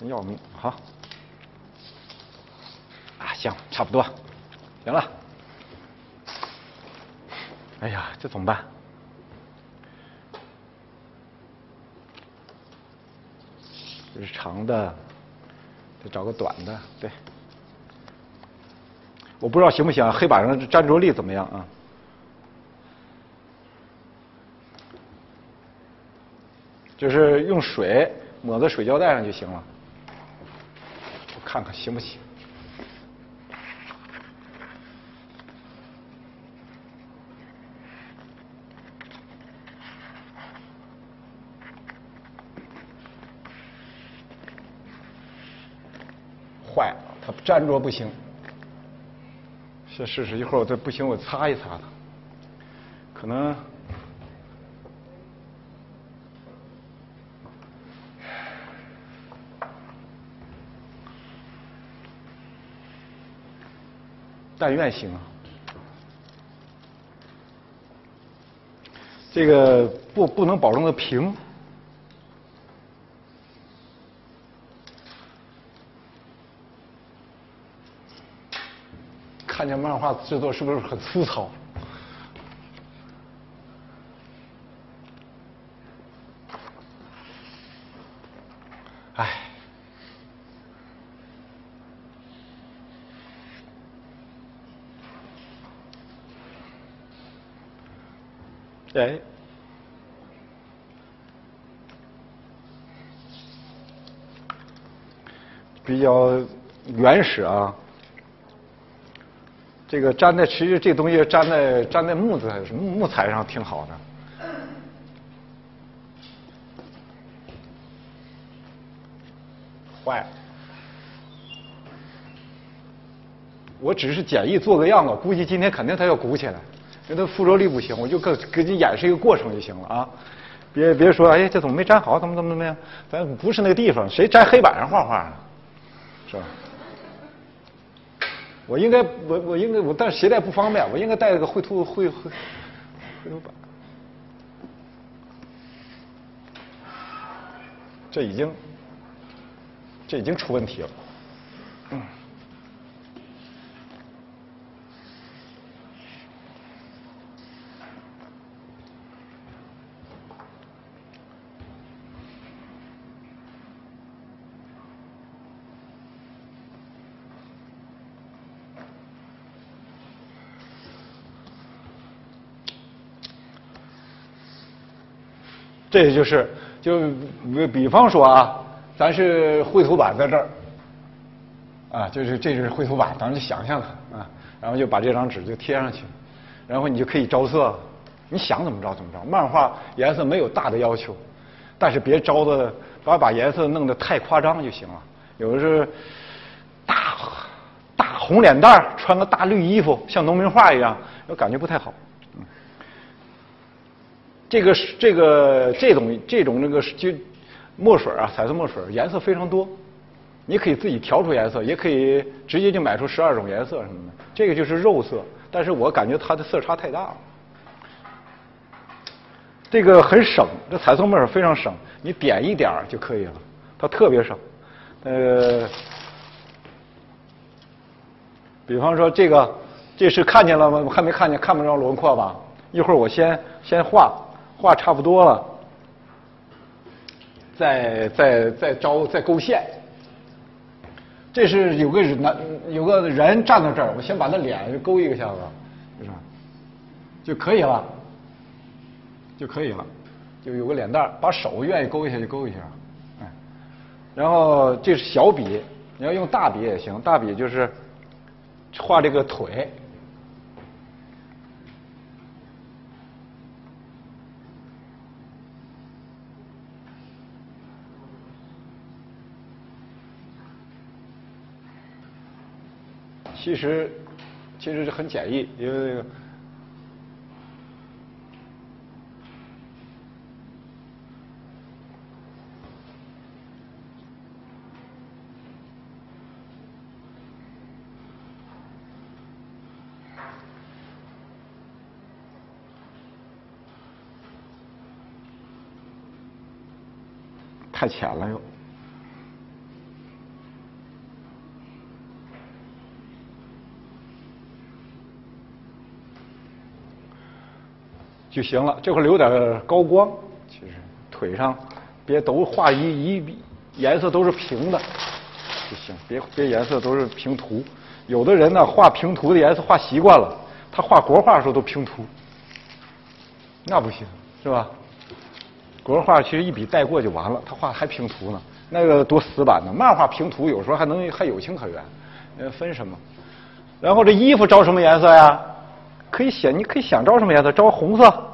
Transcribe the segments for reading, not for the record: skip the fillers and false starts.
真要命！好，啊，行，差不多，行了。哎呀，这怎么办？这是长的，得找个短的，对。我不知道行不行，黑板上粘着力怎么样啊？就是用水抹在水胶带上就行了。我看看行不行。坏了，它粘着不行。先试试，一会儿我再不行，我擦一擦它，可能。但愿行啊。这个不能保证的平。看见漫画制作是不是很粗糙？哎。哎，比较原始啊。这个粘在，其实这东西粘在木材上挺好的。坏了，我只是简易做个样子，估计今天肯定它要鼓起来。因为它附着力不行，我就给你演示一个过程就行了啊！别说，哎，这怎么没粘好？怎么样？咱不是那个地方，谁粘黑板上画画呢？是吧？我应该，但是携带不方便，我应该带个绘图板。这已经出问题了。这就比方说啊，咱是绘图板在这儿，啊，这是绘图板，咱们就想象它啊，然后就把这张纸就贴上去，然后你就可以着色，你想怎么着怎么着。漫画颜色没有大的要求，但是别着的把颜色弄得太夸张就行了。有的是大红脸蛋穿个大绿衣服，像农民画一样，我感觉不太好。这种那个就墨水啊，彩色墨水颜色非常多，你可以自己调出颜色，也可以直接就买出12种颜色什么的。这个就是肉色，但是我感觉它的色差太大了。这个很省，这彩色墨水非常省，你点一点就可以了，它特别省。比方说这是看见了吗？还没看见，看不着轮廓吧？一会儿我先画差不多了，再勾线。这是有个人站在这儿，我先把他脸勾一个下子，是吧？就可以了，就有个脸蛋，把手愿意勾一下就勾一下，哎。然后这是小笔，你要用大笔也行，大笔就是画这个腿。其实是很简易，因为这个太浅了又。 就行了。这块留点高光，其实腿上别都画颜色都是平的就行，别颜色都是平涂。有的人呢画平涂的颜色画习惯了，他画国画的时候都平涂，那不行，是吧？国画其实一笔带过就完了，他画还平涂呢，那个多死板呢。漫画平涂有时候还有情可原，分什么？然后这衣服招什么颜色呀？你可以想招什么颜色，招红色，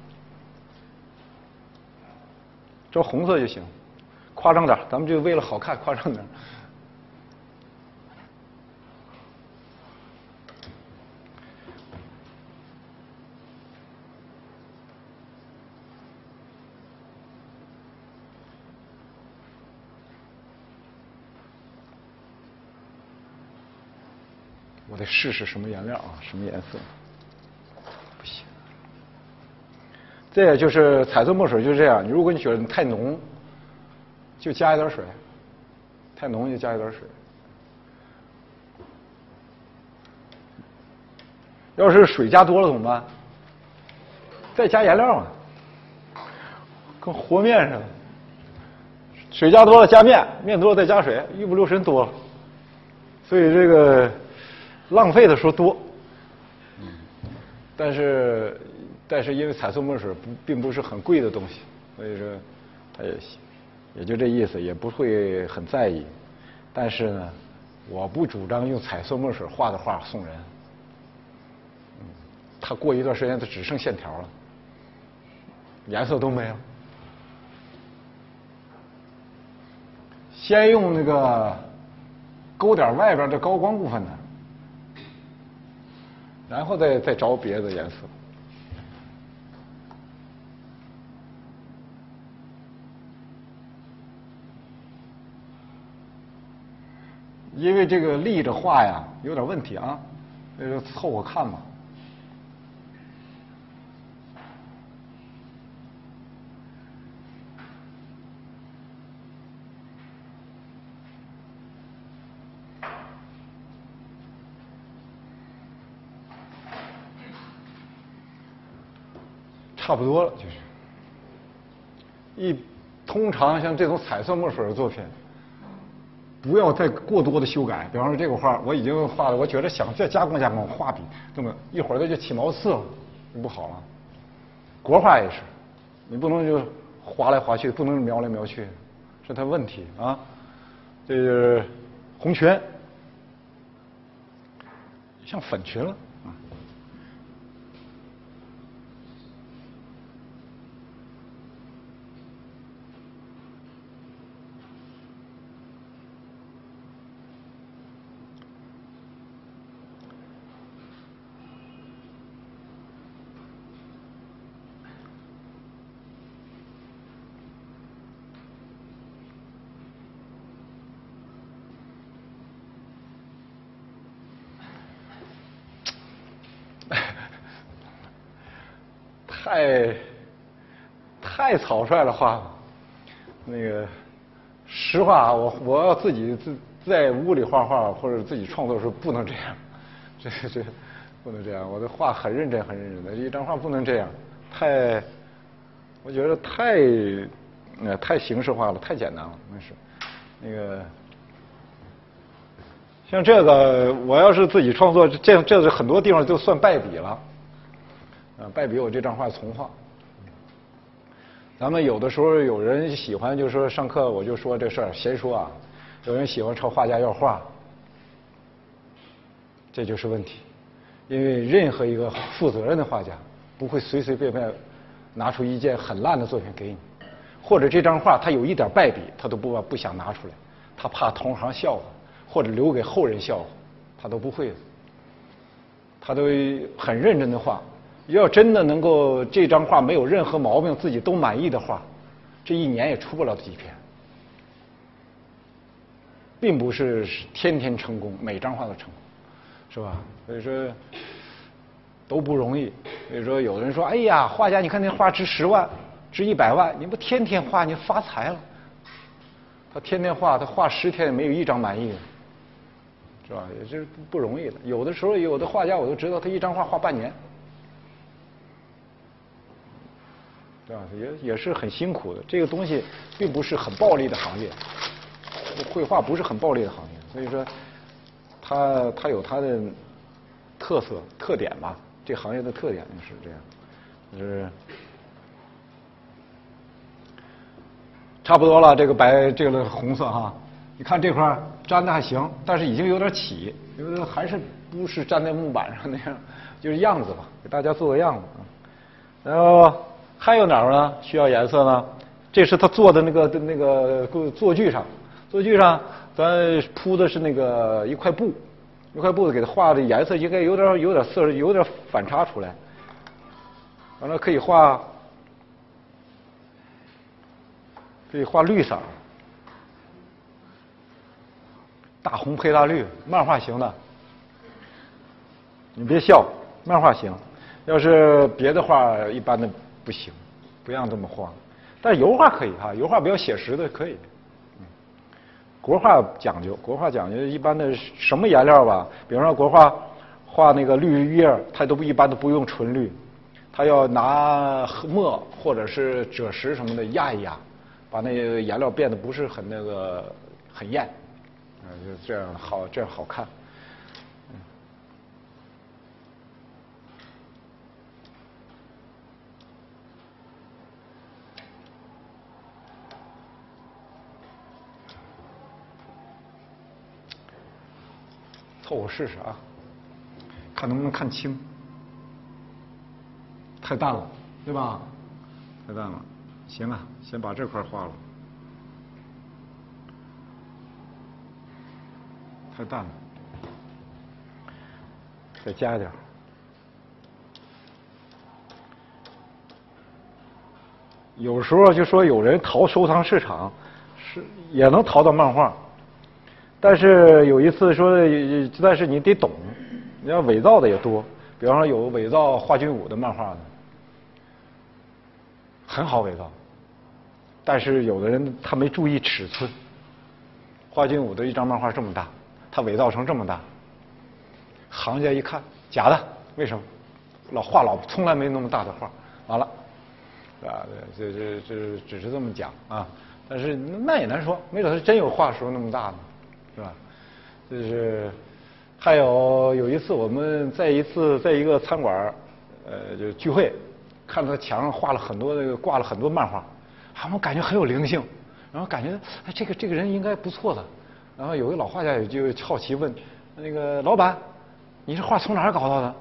招红色就行，夸张点，咱们就为了好看夸张点。我得试试什么颜料啊，什么颜色？不行。这也就是彩色墨水就是这样，如果你觉得太浓，就加一点水；太浓就加一点水。要是水加多了怎么办？再加颜料啊，跟和面似的。水加多了加面，面多了再加水，一不留神多了。所以这个浪费的时候多。但是因为彩色墨水并不是很贵的东西，所以说它也就这意思，也不会很在意。但是呢，我不主张用彩色墨水画的画送人。它过一段时间它只剩线条了，颜色都没了。先用那个勾点外边的高光部分的，然后再找别的颜色。因为这个立着画呀有点问题啊，所以说凑合看吧。差不多了，就是通常像这种彩色墨水的作品，不要再过多的修改。比方说这个画我已经画了，我觉得想再加工加工，画笔这么一会儿它就起毛刺了，就不好了。国画也是，你不能就划来划去，不能描来描去，是它问题啊。这就是红圈，像粉群了。太草率了画，那个实话啊，我要自己在屋里画画或者自己创作的时候不能这样，这不能这样。我的画很认真很认真的，一张画不能这样，我觉得太形式化了，太简单了，那是那个。像这个，我要是自己创作，这是很多地方就算败笔了。败笔我这张画重画。咱们有的时候有人喜欢，就是说上课我就说这事儿，闲说啊。有人喜欢抄画家要画，这就是问题。因为任何一个负责任的画家不会随随便便拿出一件很烂的作品给你，或者这张画他有一点败笔，他都不想拿出来，他怕同行笑话，或者留给后人笑话，他都不会的。他都很认真的画。要真的能够这张画没有任何毛病，自己都满意的画，这一年也出不了几篇，并不是天天成功，每张画都成功，是吧？所以说都不容易。所以说有人说，哎呀，画家你看那画值10万，值100万，你不天天画你发财了。他天天画，他画10天也没有一张满意的，是吧？也是不容易的。有的时候有的画家我都知道，他一张画画半年。 对吧？也是很辛苦的。这个东西并不是很暴利的行业，绘画不是很暴利的行业，所以说它有它的特点吧。这个行业的特点就是这样，就是差不多了。这个红色哈，你看这块粘的还行，但是已经有点起，因为还是不是粘在木板上那样，就是样子吧，给大家做个样子啊。然后还有哪儿呢？需要颜色呢？这是他做的那个座具上，咱铺的是那个一块布给他画的颜色应该有点色，有点反差出来。完了可以画绿色，大红配大绿，漫画型的。你别笑，漫画型。要是别的画一般的不行，不让这么画。但是油画可以哈，油画比较写实的可以。国画讲究一般的什么颜料吧，比方说国画画那个绿叶，它一般都不用纯绿，它要拿墨或者是赭石什么的压一压，把那个颜料变得不是很很艳，就这样好看。凑合试试啊，看能不能看清。太淡了，对吧？太淡了，行啊，先把这块画了。太淡了，再加一点。有时候就说有人淘收藏市场，也能淘到漫画。但是有一次说，但是你得懂，你要伪造的也多。比方说有伪造华君武的漫画的，很好伪造。但是有的人他没注意尺寸，华君武的一张漫画这么大，他伪造成这么大，行家一看假的，为什么？从来没那么大的画，完了，啊，这只是这么讲啊。但是那也难说，没准他真有画时候那么大呢。是吧？就是还有一次我们在一个餐馆就聚会，看到墙上挂了很多漫画，我感觉很有灵性，然后感觉这个人应该不错的。然后有个老画家也就好奇问那个老板，你这画从哪儿搞到的？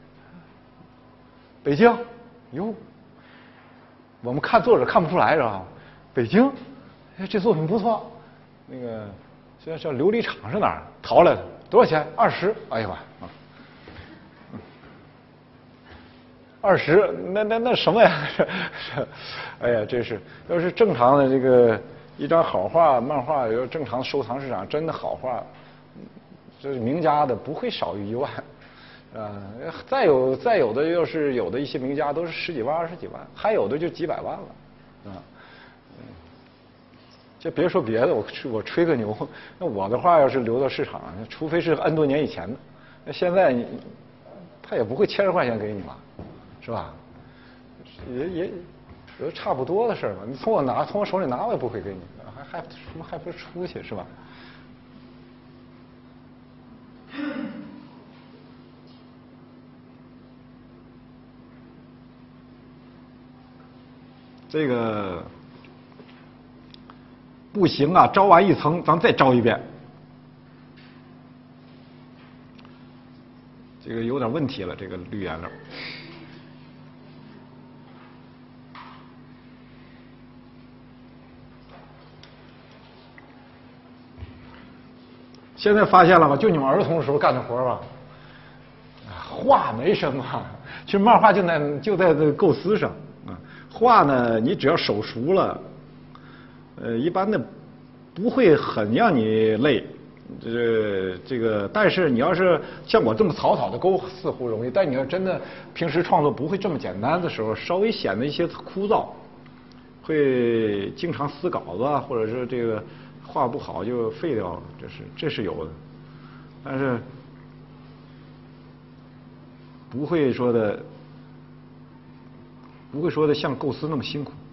北京。哟，我们看作者看不出来是吧？北京，这作品不错，那个。这叫琉璃厂是哪儿淘来的？多少钱？20。哎呦喂，20，那什么呀？哎呀，这是要是正常的这个一张好画漫画，要正常收藏市场真的好画，这是名家的不会少于1万，再有的要是有的一些名家都是10几万、20几万，还有的就几百万了，啊。就别说别的，我吹个牛，那我的画要是流到市场，除非是 N 多年以前的，那现在他也不会1000块钱给你吧，是吧？也差不多的事儿嘛。你从我手里拿，我也不会给你，还不是出去是吧？这个。不行啊，招完一层，咱再招一遍。这个有点问题了，这个绿颜料。现在发现了吧？就你们儿童的时候干的活吧。画没什么，其实漫画就在这构思上啊。画呢，你只要手熟了。一般的不会很让你累，这个，但是你要是像我这么草草的勾似乎容易，但你要真的平时创作不会这么简单的时候，稍微显得一些枯燥，会经常撕稿子啊，或者是这个画不好就废掉了，这是有的，但是不会说的不会说的像构思那么辛苦。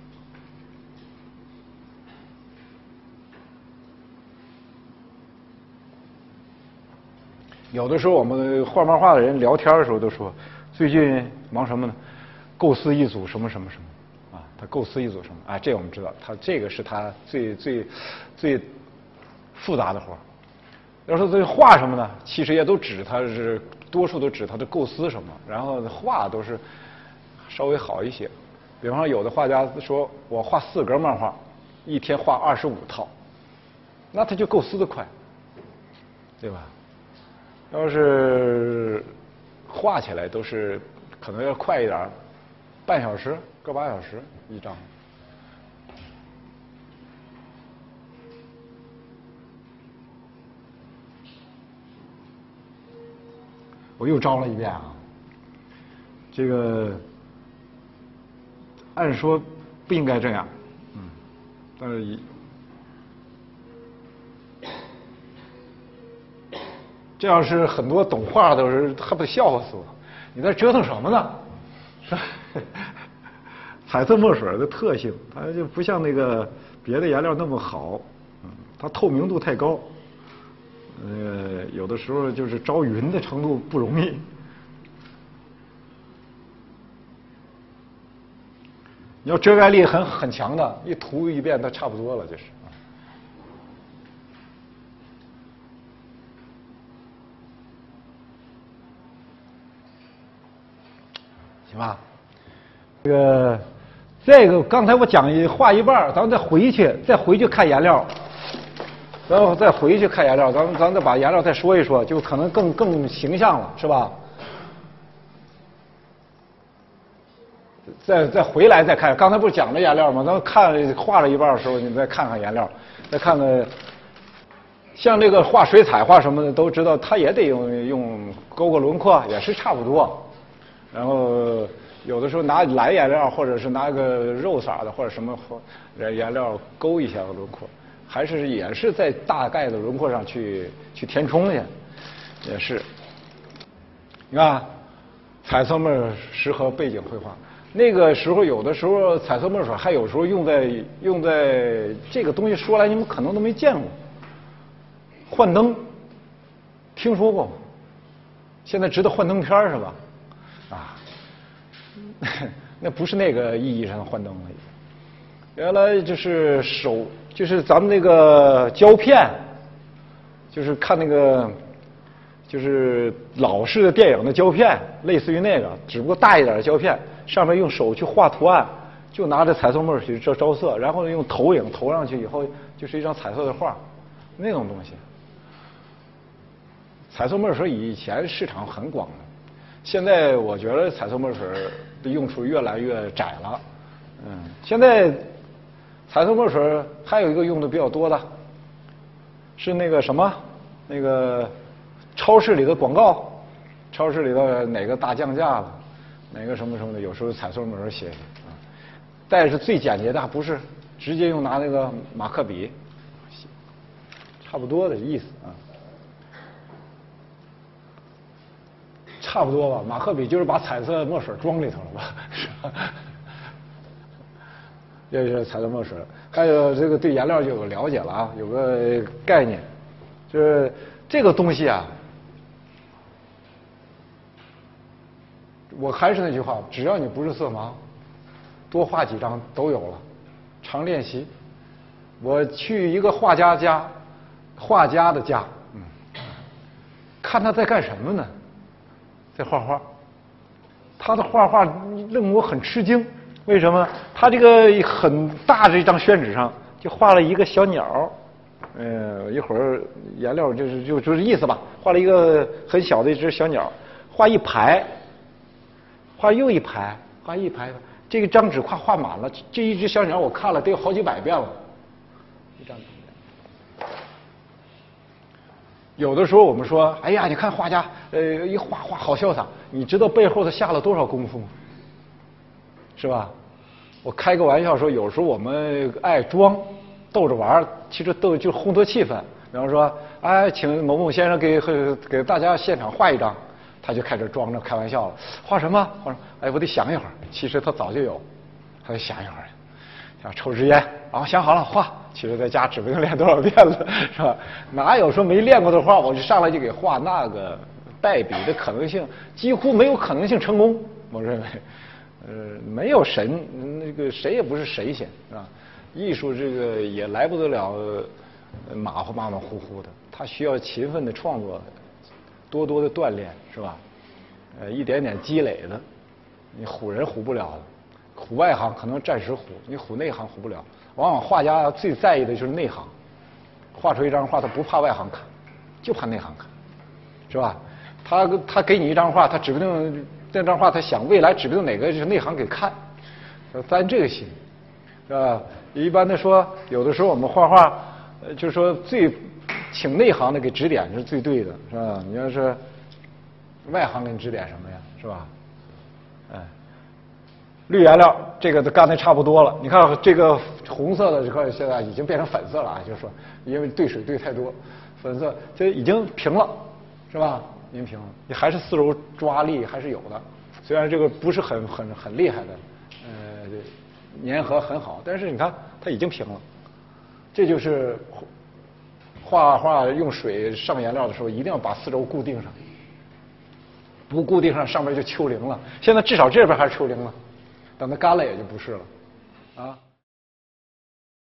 有的时候我们画漫画的人聊天的时候都说，最近忙什么呢？构思一组什么什么什么啊，他构思一组什么啊？这我们知道，他这个是他最复杂的活。要说这画什么呢？其实也都指他是多数都指他的构思什么，然后画都是稍微好一些。比方说，有的画家说我画4格漫画，一天画25套，那他就构思的快，对吧？要是画起来都是可能要快一点，半小时个8小时一张。我又招了一遍啊，这个按说不应该这样，但是这要是很多懂画的人恨不得笑话死我，你在折腾什么呢？是吧？彩色墨水的特性，它就不像那个别的颜料那么好，它透明度太高，有的时候就是招匀的程度不容易。你要遮盖力很强的，一涂一遍它差不多了，就是。行吧，这个刚才我讲画一半，咱们再回去看颜料，然后再回去看颜料，咱再把颜料再说一说，就可能更形象了，是吧？再回来再看，刚才不是讲了颜料吗？咱们画了一半的时候，你再看看颜料，再看看，像这个画水彩画什么的，都知道它也得用勾个轮廓，也是差不多。然后有的时候拿蓝颜料，或者是拿个肉色的或者什么颜料勾一下轮廓，也是在大概的轮廓上去填充去，也是。你看，彩色墨适合背景绘画。那个时候有的时候彩色墨水还有时候用在这个东西，说来你们可能都没见过。幻灯，听说过吗？现在知道幻灯片是吧？啊，那不是那个意义上的幻灯了。原来就是咱们那个胶片，就是看那个就是老式的电影的胶片，类似于那个，只不过大一点的胶片，上面用手去画图案，就拿着彩色墨去招色，然后用投影投上去以后，就是一张彩色的画，那种东西。彩色墨水以前市场很广的，现在我觉得彩色墨水的用处越来越窄了。现在彩色墨水还有一个用的比较多的，是那个什么，那个超市里的广告，超市里的哪个大降价了，哪个什么什么的，有时候彩色墨水写写啊。但是最简洁的不是直接拿那个马克笔，差不多的意思啊。差不多吧，马克笔就是把彩色墨水装里头了吧，是吧？这是彩色墨水，还有这个对颜料就有了解了啊，有个概念，就是这个东西啊，我还是那句话，只要你不是色盲，多画几张都有了，常练习。我去一个画家的家，看他在干什么呢？在画画，他的画令我很吃惊。为什么？他这个很大的一张宣纸上就画了一个小鸟，一会儿颜料就是意思吧，画了一个很小的一只小鸟，画一排，画又一排，画一排，这个张纸快画满了。这一只小鸟我看了得有好几百遍了，一张纸。有的时候我们说，哎呀，你看画家，一画好潇洒，你知道背后他下了多少功夫吗？是吧？我开个玩笑说，有时候我们爱装，逗着玩，其实就烘托气氛。比方说，哎，请某某先生给大家现场画一张， 他就开始装着开玩笑了，画什么？画什么？哎，我得想一会儿。其实他早就有，他就想一会儿，想抽支烟，然后想好了画。其实在家指不定练多少遍了，是吧？哪有说没练过的画，我就上来就给画？那个败笔的可能性几乎没有可能性成功。我认为，没有神，那个谁也不是神仙啊。艺术这个也来不得了马马虎虎的，它需要勤奋的创作，多多的锻炼，是吧？一点点积累的，你唬人唬不了的，唬外行可能暂时唬，你唬内行唬不了。往往画家最在意的就是内行，画出一张画他不怕外行看，就怕内行看，是吧？他给你一张画，他指不定那张画他想未来指不定哪个是内行给看，担这个心，是吧？一般的说，有的时候我们画画，就是说请内行的给指点是最对的，是吧？你要是外行给你指点什么呀，是吧？哎。绿颜料这个都干的差不多了，你看这个红色的这块现在已经变成粉色了啊，就是说因为兑水兑太多，粉色这已经平了，是吧？已经平了，你还是丝柔抓力还是有的，虽然这个不是很厉害的，粘合很好，但是你看它已经平了，这就是画画用水上颜料的时候一定要把丝柔固定上，不固定上上面就丘陵了，现在至少这边还是丘陵了。等它干了也就不是了，啊。